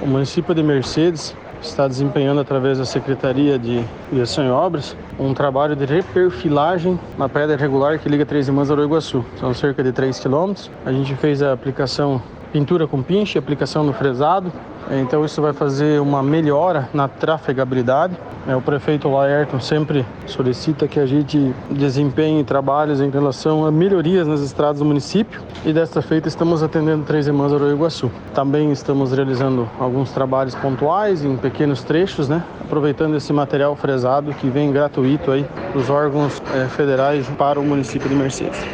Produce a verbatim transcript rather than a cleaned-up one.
O município de Mercedes está desempenhando, através da Secretaria de Viação e Obras, um trabalho de reperfilagem na pedra irregular que liga Três Irmãs ao Iguaçu. São cerca de três quilômetros. A gente fez a aplicação pintura com pinche, aplicação no fresado. Então isso vai fazer uma melhora na trafegabilidade. O prefeito Laerton sempre solicita que a gente desempenhe trabalhos em relação a melhorias nas estradas do município, e desta feita estamos atendendo Três Irmãs ao Iguaçu. Também estamos realizando alguns trabalhos pontuais em pequenos trechos, né? Aproveitando esse material fresado que vem gratuito aí dos órgãos eh, federais para o município de Mercedes.